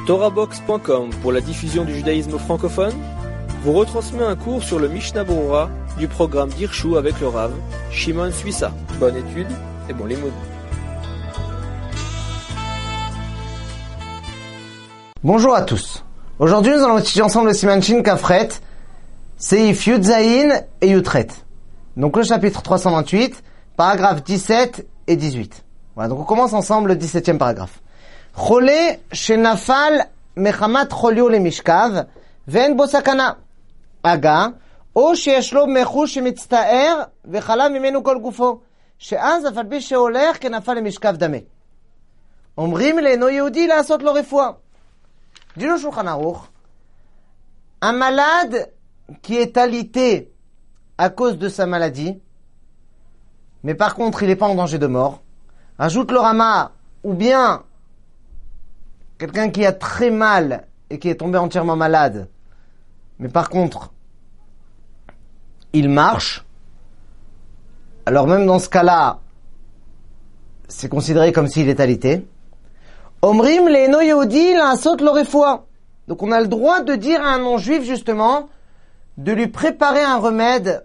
TorahBox.com pour la diffusion du judaïsme francophone vous retransmet un cours sur le Mishnah Berurah du programme d'Irshu avec le Rav Shimon Suissa. Bonne étude et bon limoud. Bonjour à tous. Aujourd'hui, nous allons étudier ensemble le Siman Shin Kafret, Seif Yud Zayin et Yutret. Donc le chapitre 328, paragraphes 17 et 18. Voilà, donc on commence ensemble le 17e paragraphe. Cholé shenafal mechamat cholio le mishkav ve'en bo sakana aga או שיש לו מחוש שמצטער וחלה ממנו כל גופו שאז אף על פי שהולך כנפל למשכב דמה. אומרים לאינו יהודי לעשות לו רפואה. Dit le Shulchan Aruch, un malade qui est alité à cause de sa maladie, mais par contre il n'est pas en danger de mort, ajoute le Rama, ou bien quelqu'un qui a très mal et qui est tombé entièrement malade, mais par contre il marche, alors même dans ce cas-là, c'est considéré comme s'il est alité. Omrim le'eno yehudi la'asot lo refoua. Donc on a le droit de dire à un non-juif justement de lui préparer un remède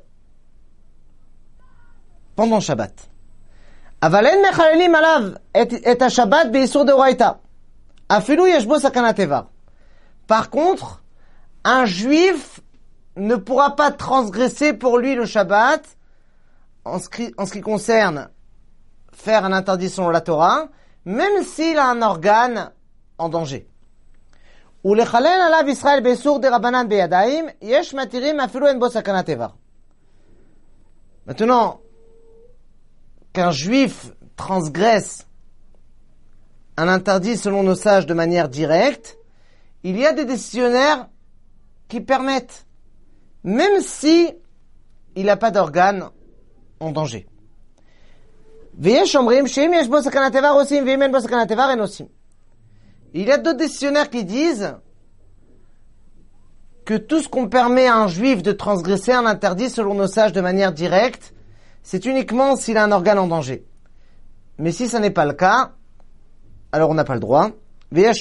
pendant Shabbat. Aval en mechalelim alav et ha-Shabbat be'isur deoraita. Afilu yesh bo sakana tevar. Par contre, un juif ne pourra pas transgresser pour lui le Shabbat en ce qui concerne faire un interdit selon la Torah, même s'il a un organe en danger. Ulechalel alav Israël be'isur de Rabbanan beyadaim, yesh matirim afilu en bo sakana tevar. Maintenant, qu'un juif transgresse un interdit selon nos sages de manière directe, il y a des décisionnaires qui permettent, même si il n'a pas d'organe en danger. Il y a d'autres décisionnaires qui disent que tout ce qu'on permet à un juif de transgresser un interdit selon nos sages de manière directe, c'est uniquement s'il a un organe en danger. Mais si ça n'est pas le cas, alors on n'a pas le droit. Il y a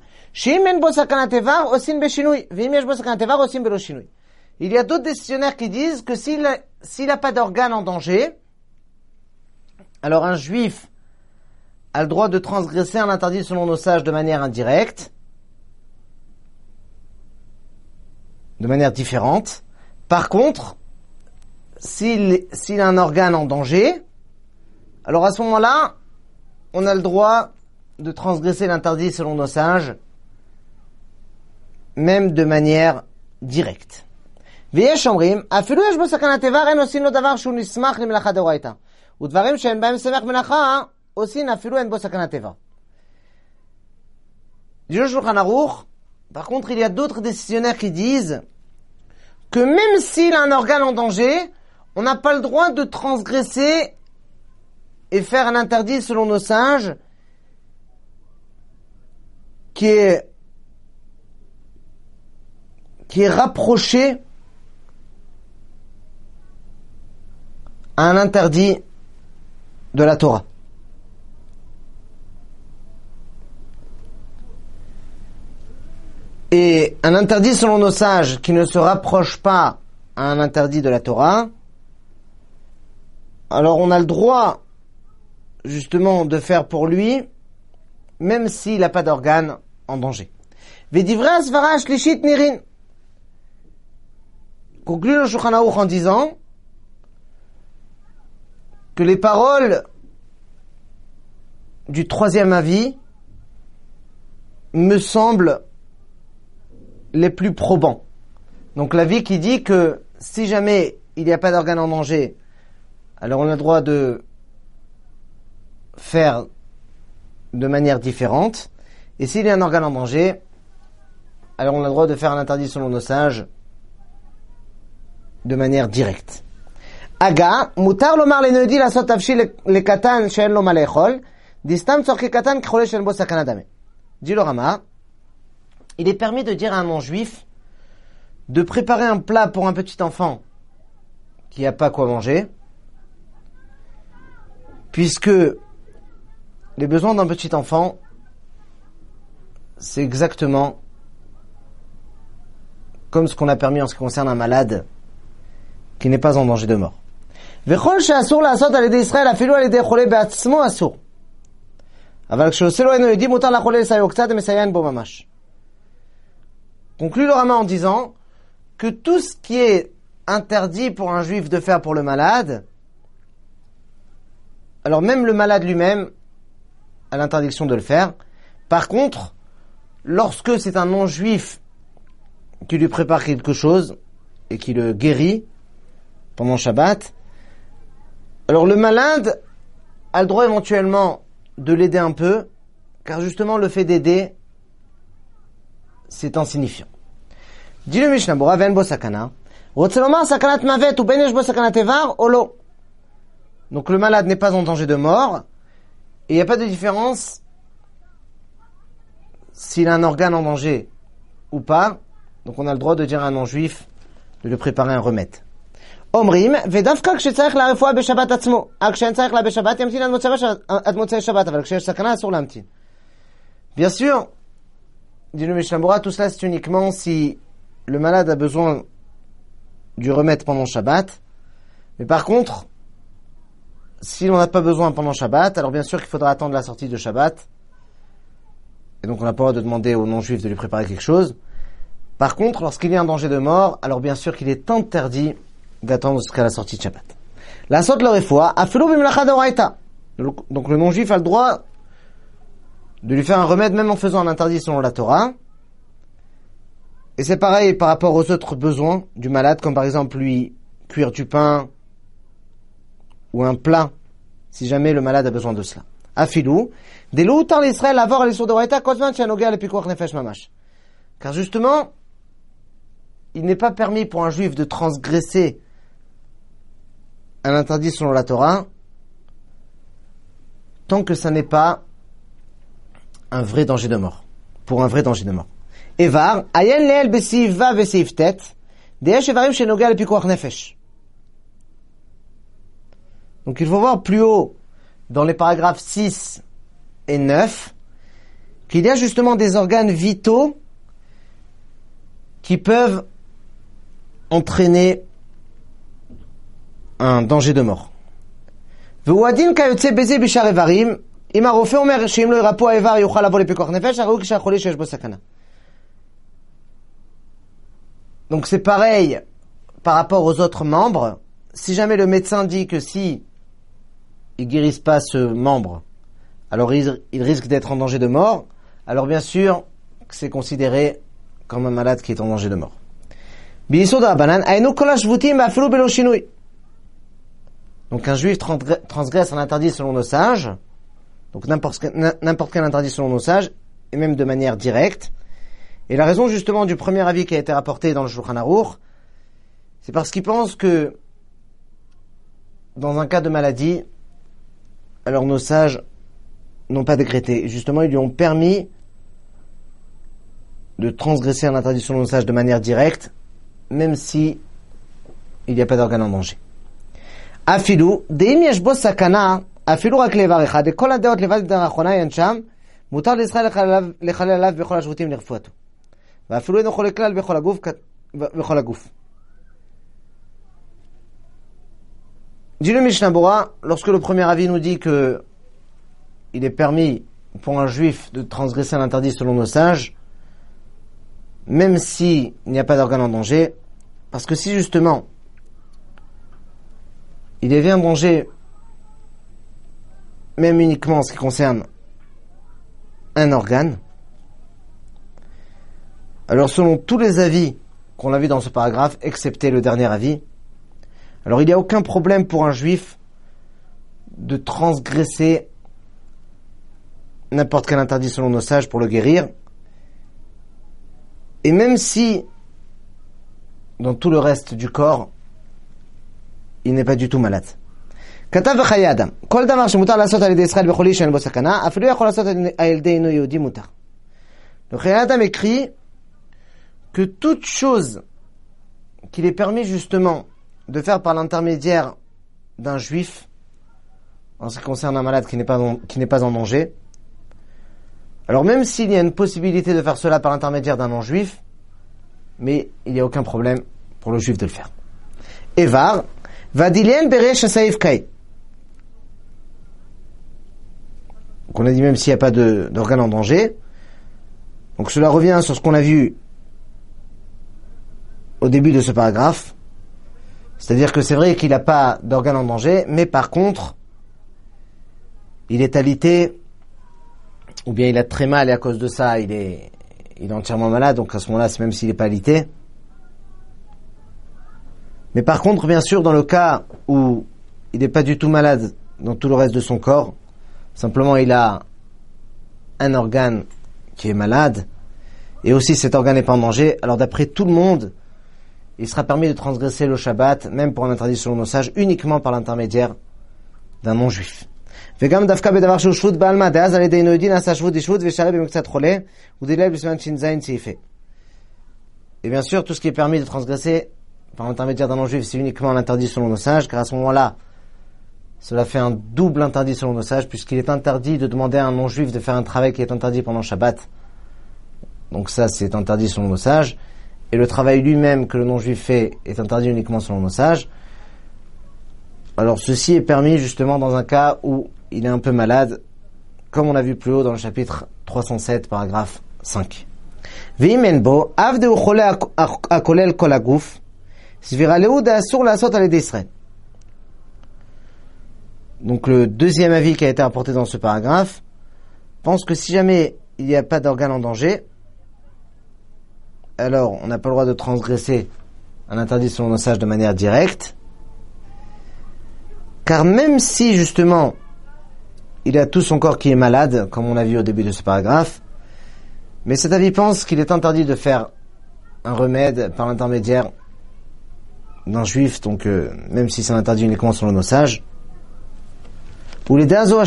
d'autres décisionnaires qui disent que s'il n'a pas d'organe en danger, alors un juif a le droit de transgresser un interdit selon nos sages de manière indirecte, de manière différente. Par contre, s'il a un organe en danger, alors à ce moment-là, on a le droit de transgresser l'interdit selon nos sages, même de manière directe. ויש אומרים, אפילו יש בו סכנת איבר, אין עושים לו דבר שהוא נסמך למלאכה דאורייתא. ודברים שאין בהם שמח מלאכה, עושים אפילו אין בו סכנת איבר. Dit le Shulchan Aruch, par contre, il y a d'autres décisionnaires qui disent que même s'il a un organe en danger, on n'a pas le droit de transgresser et faire un interdit selon nos sages qui est rapproché à un interdit de la Torah. Et un interdit selon nos sages qui ne se rapproche pas à un interdit de la Torah, alors on a le droit justement de faire pour lui, même s'il n'a pas d'organe en danger. V'divrei asvara shlishit nirin. Conclut le Shulchan Aruch en disant que les paroles du troisième avis me semblent les plus probants. Donc l'avis qui dit que si jamais il n'y a pas d'organe en danger, alors on a le droit de faire de manière différente. Et s'il y a un organe en danger, alors on a le droit de faire un interdit selon nos sages de manière directe. Aga, mutar lomar lenodi lasot tafshil le katan she'en lo ma le'echol, distam tzorki katan k'chole she'en bo sakana dame. Dit le Rama, il est permis de dire à un non-juif de préparer un plat pour un petit enfant qui n'a pas quoi manger, puisque les besoins d'un petit enfant, c'est exactement comme ce qu'on a permis en ce qui concerne un malade qui n'est pas en danger de mort. וכל שאסור לעשות על ידי ישראל אפילו על ידי חולה בעצמו אסור. אבל כשעושה לו אינו יהודי מותר לחולה לסייעו קצת ומסייען בו ממש. Conclut le Rama en disant que tout ce qui est interdit pour un juif de faire pour le malade, alors même le malade lui-même a l'interdiction de le faire. Par contre, lorsque c'est un non-juif qui lui prépare quelque chose et qui le guérit pendant Shabbat, alors le malade a le droit éventuellement de l'aider un peu, car justement le fait d'aider, c'est insignifiant. Dit le Mishnah Bora, ve'en bo sakana. רוצה לומר סכנת מוות ובין יש בו סכנת איבר או לא. Donc le malade n'est pas en danger de mort, et il n'y a pas de différence s'il a un organe en danger ou pas. Donc on a le droit de dire à un non-juif de lui préparer un remède. אומרים, ודווקא כשצריך לרפואה בשבת עצמו, כשאין צריך לה בשבת, ימתין עד מוצאי שבת, אבל כשיש סכנה, אסור להמתין. Bien sûr, dit le Mishnah Bora, tout cela c'est uniquement si le malade a besoin du remède pendant Shabbat. Mais par contre, si l'on n'a pas besoin pendant Shabbat, alors bien sûr qu'il faudra attendre la sortie de Shabbat. Et donc on n'a pas le droit de demander aux non-juifs de lui préparer quelque chose. Par contre, lorsqu'il y a un danger de mort, alors bien sûr qu'il est interdit d'attendre jusqu'à la sortie de Shabbat. La sorte le refoua, afelo bimlacha d'oraita. Donc le non-juif a le droit de lui faire un remède même en faisant un interdit selon la Torah. Et c'est pareil par rapport aux autres besoins du malade, comme par exemple lui cuire du pain ou un plat, si jamais le malade a besoin de cela. Afilou, delo utar l'Israël avoir les sourds d'oraita kozman shanoga le pikuach nefesh mamash. Car justement, il n'est pas permis pour un juif de transgresser un interdit selon la Torah tant que ça n'est pas un vrai danger de mort. Pour un vrai danger de mort. Evar, ayen leel besiv va vesiv tet, deesh evarim shenoga le pikuach nefesh. Donc il faut voir plus haut, dans les paragraphes 6 et 9, qu'il y a justement des organes vitaux qui peuvent entraîner un danger de mort. והוא כיוצא בזה בשאר איברים, אם הרופא אומר שאם לא ירפאו האיבר יוכל לבוא לפיקוח נפש, הראוי כשהחולה שיש בו סכנה. Donc c'est pareil par rapport aux autres membres. Si jamais le médecin dit que si il guérisse pas ce membre, alors il risque d'être en danger de mort, alors bien sûr que c'est considéré comme un malade qui est en danger de mort. Donc un juif transgresse un interdit selon nos sages, donc n'importe quel interdit selon nos sages, et même de manière directe. Et la raison justement du premier avis qui a été rapporté dans le Shulchan Aruch, c'est parce qu'ils pensent que dans un cas de maladie, alors nos sages n'ont pas décrété. Justement, ils lui ont permis de transgresser un interdit selon nos sages de manière directe, même si il n'y a pas d'organe en danger. Afilou, deim yesh bo sakana, afilou rak levar echad, et kol hadeot levad darachona yan sham, mutar l'Israël lechalel alav bechol hashvutim lirfuato. ואפילו אינו חולה כלל בכל הגוף. Dit le Mishnah Bora, lorsque le premier avis nous dit que il est permis pour un juif de transgresser un interdit selon nos sages, même s'il n'y a pas d'organe en danger, parce que si justement il y avait un danger, même uniquement en ce qui concerne un organe, alors selon tous les avis qu'on a vu dans ce paragraphe, excepté le dernier avis, alors il n'y a aucun problème pour un juif de transgresser n'importe quel interdit selon nos sages pour le guérir. Et même si dans tout le reste du corps, il n'est pas du tout malade. כתב בחיי אדם, כל דבר שמותר לעשות על ידי ישראל בחולי שאין בו סכנה, אפילו יכול לעשות על ידי אינו יהודי מותר. Le חיי אדם écrit que toute chose qu'il est permis justement de faire par l'intermédiaire d'un juif, en ce qui concerne un malade qui n'est pas en danger, Alors même s'il y a une possibilité de faire cela par l'intermédiaire d'un non-juif, mais il n'y a aucun problème pour le juif de le faire. Evar, vadilien beresh saif kai. Donc on a dit même s'il n'y a pas d'organe en danger. Donc cela revient sur ce qu'on a vu au début de ce paragraphe. C'est-à-dire que c'est vrai qu'il n'a pas d'organe en danger, mais par contre, il est alité, ou bien il a très mal et à cause de ça, il est entièrement malade, donc à ce moment-là, c'est même s'il n'est pas alité. Mais par contre, bien sûr, dans le cas où il n'est pas du tout malade dans tout le reste de son corps, simplement il a un organe qui est malade, et aussi cet organe n'est pas en danger, alors d'après tout le monde, il sera permis de transgresser le Shabbat, même pour un interdit selon nos sages, uniquement par l'intermédiaire d'un non-juif. Et bien sûr, tout ce qui est permis de transgresser par l'intermédiaire d'un non-juif, c'est uniquement l'interdit selon nos sages, car à ce moment-là, cela fait un double interdit selon nos sages, puisqu'il est interdit de demander à un non-juif de faire un travail qui est interdit pendant Shabbat. Donc ça, c'est interdit selon nos sages. Et le travail lui-même que le non-juif fait est interdit uniquement selon nos sages. Alors ceci est permis justement dans un cas où il est un peu malade, comme on a vu plus haut dans le chapitre 307, paragraphe 5. Donc le deuxième avis qui a été apporté dans ce paragraphe pense que si jamais il n'y a pas d'organe en danger, alors on n'a pas le droit de transgresser un interdit selon nos sages de manière directe, car même si justement il a tout son corps qui est malade, comme on a vu au début de ce paragraphe, mais cet avis pense qu'il est interdit de faire un remède par l'intermédiaire d'un juif, donc même si c'est interdit uniquement selon nos sages. Et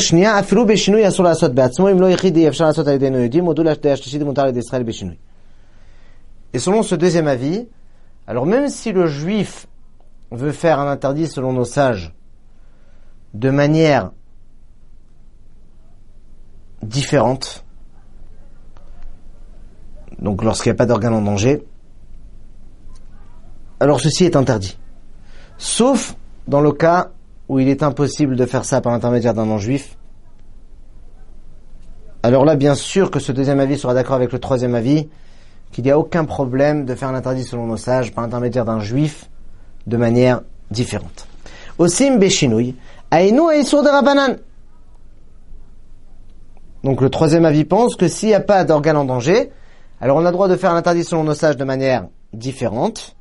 selon ce deuxième avis, alors même si le juif veut faire un interdit selon nos sages de manière différente, donc lorsqu'il n'y a pas d'organe en danger, alors ceci est interdit. Sauf dans le cas où il est impossible de faire ça par l'intermédiaire d'un non-juif. Alors là, bien sûr que ce deuxième avis sera d'accord avec le troisième avis, qu'il n'y a aucun problème de faire un interdit selon nos sages par l'intermédiaire d'un juif de manière différente. Osim beshinui, aïnou aïsour de rabanan. Donc le troisième avis pense que s'il n'y a pas d'organe en danger, alors on a le droit de faire un interdit selon nos sages de manière différente.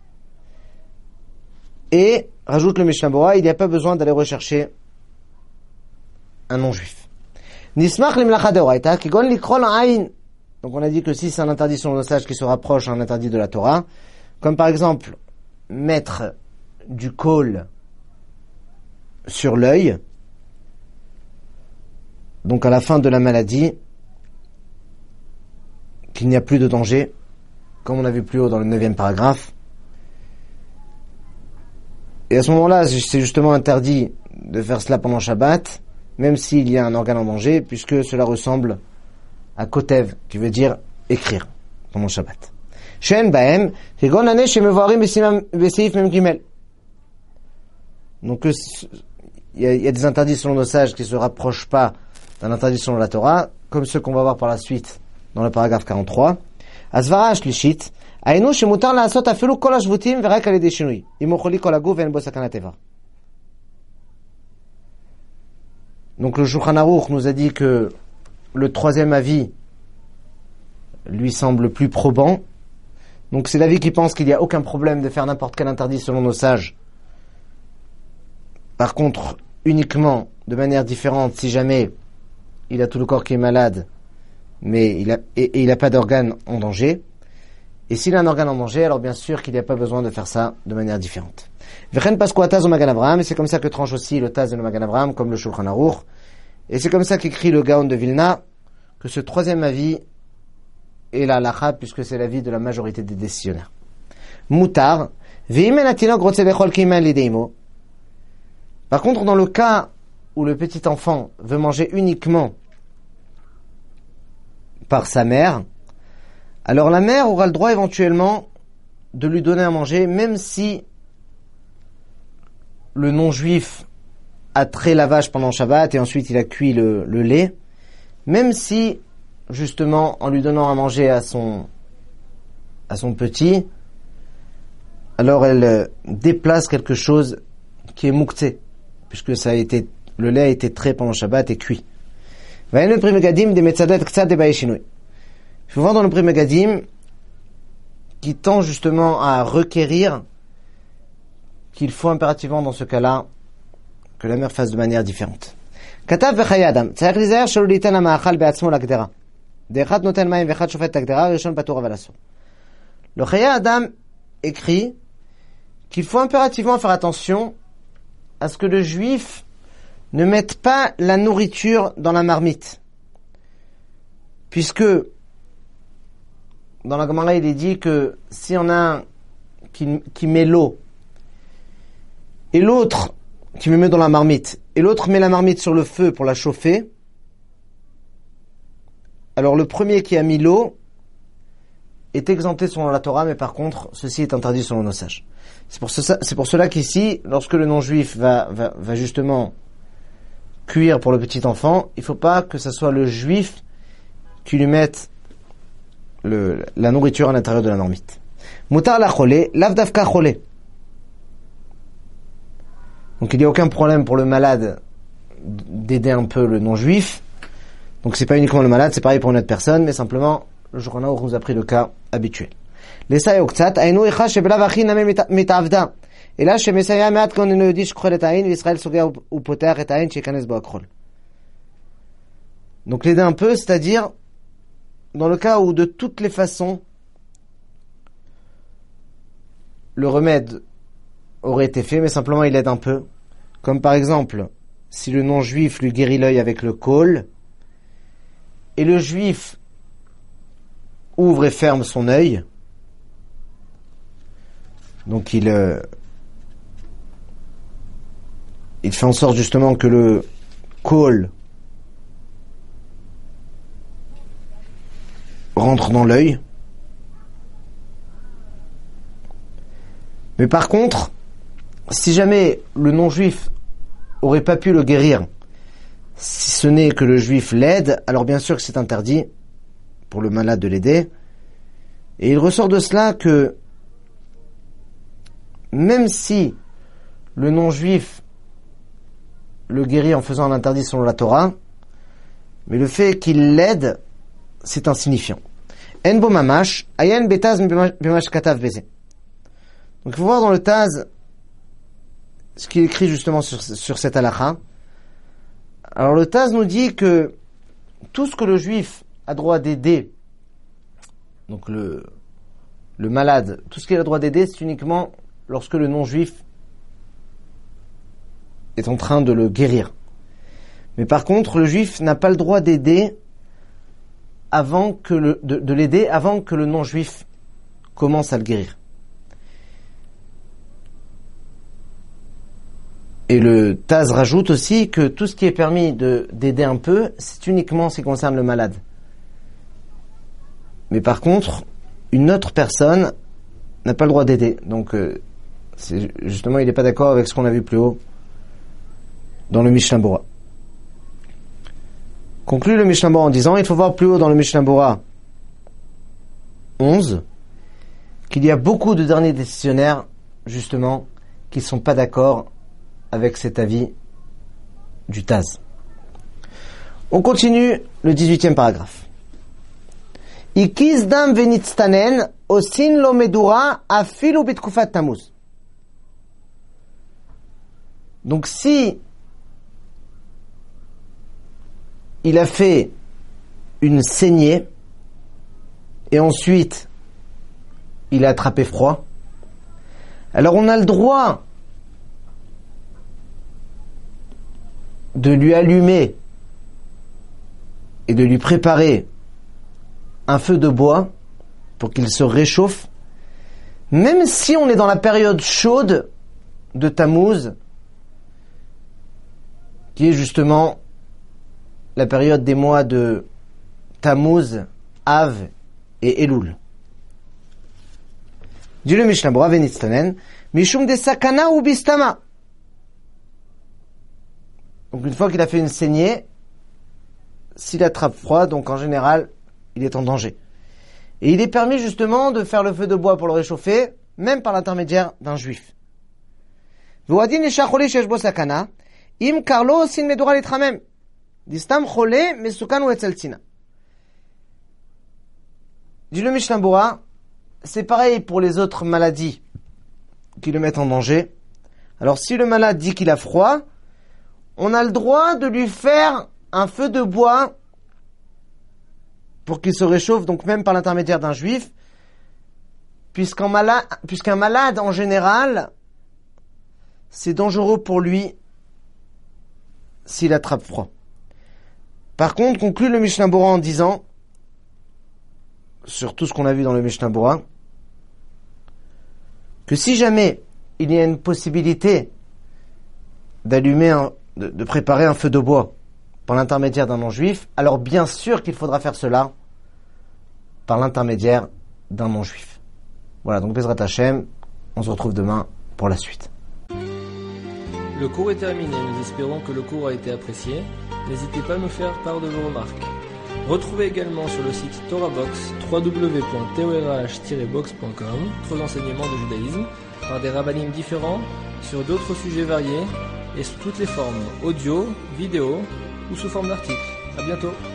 Et, rajoute le Mishnah Bora, il n'y a pas besoin d'aller rechercher un non-juif. Nismach limlacha deoraita, kigon likrol aïn. Donc on a dit que si c'est un interdit selon nos sages qui se rapproche à un interdit de la Torah, comme par exemple mettre du khol sur l'œil, donc à la fin de la maladie, qu'il n'y a plus de danger, comme on a vu plus haut dans le 9e paragraphe. Et à ce moment-là, c'est justement interdit de faire cela pendant Shabbat, même s'il y a un organe en danger, puisque cela ressemble à kotev, qui veut dire écrire pendant Shabbat. Donc il y a des interdits selon nos sages qui ne se rapprochent pas d'un interdit selon la Torah, comme ceux qu'on va voir par la suite dans le paragraphe 43. Asvara shlishit, aynu shemutar la'asot afilu kol hashvutim verak al yedei shinui, im ocholi kol haguf ve'en bo sakanat teva. Donc le Shulchan Aruch nous a dit que le troisième avis lui semble plus probant. Donc c'est l'avis qui pense qu'il n'y a aucun problème de faire n'importe quel interdit selon nos sages. Par contre, uniquement de manière différente si jamais il a tout le corps qui est malade, mais il n'a pas d'organe en danger. Et s'il a un organe en danger, alors bien sûr qu'il n'y a pas besoin de faire ça de manière différente. Vechen pasku ataz au Magan Avraham, et c'est comme ça que tranche aussi le Taz de le Magan Avraham, comme le Shulchan Aruch. Et c'est comme ça qu'écrit le Gaon de Vilna, que ce troisième avis est la halakha, puisque c'est l'avis de la majorité des décisionnaires. Mutar, ve'imen atinok rotze lechol kimen lideimo. Par contre, dans le cas où le petit enfant veut manger uniquement par sa mère, alors la mère aura le droit éventuellement de lui donner à manger, même si le non-juif a trait la vache pendant Shabbat et ensuite il a cuit le lait, même si, justement, en lui donnant à manger à son petit, alors elle déplace quelque chose qui est mouktsé, puisque le lait a été trait pendant Shabbat et cuit. Il faut voir dans le Pri Megadim qui tend justement à requérir qu'il faut impérativement dans ce cas-là que la mère fasse de manière différente. כתב בחיי אדם, צריך להיזהר שלא ליתן המאכל בעצמו להגדרה. דאחד נותן מים ואחד שופט את הגדרה, ראשון פטור אבל אסור. Le חיי אדם écrit qu'il faut impérativement faire attention à ce que le juif ne mette pas la nourriture dans la marmite. Puisque dans la Gemara il est dit que si on a un qui met l'eau et l'autre qui me met dans la marmite, et l'autre met la marmite sur le feu pour la chauffer, alors le premier qui a mis l'eau est exempté selon la Torah, mais par contre, ceci est interdit selon nos sages. C'est pour cela qu'ici, lorsque le non-juif va justement cuire pour le petit enfant, il ne faut pas que ce soit le juif qui lui mette la nourriture à l'intérieur de la marmite. Mutar la cholé, lav davka cholé. Donc il n'y a aucun problème pour le malade d'aider un peu le non-juif. Donc c'est pas uniquement le malade, c'est pareil pour une autre personne, mais simplement le Shulchan Aruch nous a pris le cas habituel. L'essai oktsat aynu icha shebelav achi name mitavda. Ela shemesaya me'at kon eno yodi shkochel et ayin v'Israël sogea upoteach et ayin shekanes bo akrol. Donc l'aider un peu, c'est-à-dire dans le cas où de toutes les façons le remède aurait été fait, mais simplement il aide un peu. Comme par exemple, si le non-juif lui guérit l'œil avec le kol, et le juif ouvre et ferme son œil, donc il fait en sorte justement que le kol rentre dans l'œil. Mais par contre, si jamais le non-juif aurait pas pu le guérir, si ce n'est que le juif l'aide, alors bien sûr que c'est interdit pour le malade de l'aider. Et il ressort de cela que même si le non-juif le guérit en faisant un interdit selon la Torah, mais le fait qu'il l'aide, c'est insignifiant. En bo mamash, ayen betaz b'mash katav beze. Donc il faut voir dans le Taz ce qu'il écrit justement sur cette halakha. Alors le Taz nous dit que tout ce que le juif a droit d'aider, donc le malade, tout ce qu'il a droit d'aider, c'est uniquement lorsque le non-juif est en train de le guérir. Mais par contre, le juif n'a pas le droit d'aider de l'aider avant que le non-juif commence à le guérir. Et le Taz rajoute aussi que tout ce qui est permis d'aider un peu, c'est uniquement ce qui concerne le malade. Mais par contre, une autre personne n'a pas le droit d'aider. Donc, justement, il n'est pas d'accord avec ce qu'on a vu plus haut dans le Mishnah Bora. Conclut le Mishnah Bora en disant, il faut voir plus haut dans le Mishnah Bora 11, qu'il y a beaucoup de derniers décisionnaires, justement, qui ne sont pas d'accord avec cet avis du Taz. On continue le 18e paragraphe. Ikiz dam venitztanen osin lo medura afilu bitkufat tamuz. Donc si il a fait une saignée et ensuite il a attrapé froid, alors on a le droit de lui allumer et de lui préparer un feu de bois pour qu'il se réchauffe, même si on est dans la période chaude de Tammuz, qui est justement la période des mois de Tammuz Av et Elul. Dit le Mishnah Berurah Venitztanen, Mishum de Sakana ou Bistama. Donc une fois qu'il a fait une saignée, s'il attrape froid, donc en général, il est en danger. Et il est permis justement de faire le feu de bois pour le réchauffer, même par l'intermédiaire d'un juif. V'oadin eshachole sheshbo sakana, im karlo sin medura litramem, distam chole mesukan ou etzeltina. Dit le Mishnah Berurah, c'est pareil pour les autres maladies qui le mettent en danger. Alors si le malade dit qu'il a froid, on a le droit de lui faire un feu de bois pour qu'il se réchauffe, donc même par l'intermédiaire d'un juif, puisqu'un malade en général, c'est dangereux pour lui s'il attrape froid. Par contre, conclut le Mishnah Berurah en disant, sur tout ce qu'on a vu dans le Mishnah Berurah, que si jamais il y a une possibilité de préparer un feu de bois par l'intermédiaire d'un non-juif, alors bien sûr qu'il faudra faire cela par l'intermédiaire d'un non-juif. Voilà, donc Bezrat Hashem, on se retrouve demain pour la suite. Le cours est terminé, nous espérons que le cours a été apprécié. N'hésitez pas à nous faire part de vos remarques. Retrouvez également sur le site TorahBox www.torah-box.com d'autres enseignements de judaïsme par des rabbinim différents sur d'autres sujets variés et sous toutes les formes audio, vidéo ou sous forme d'articles. À bientôt.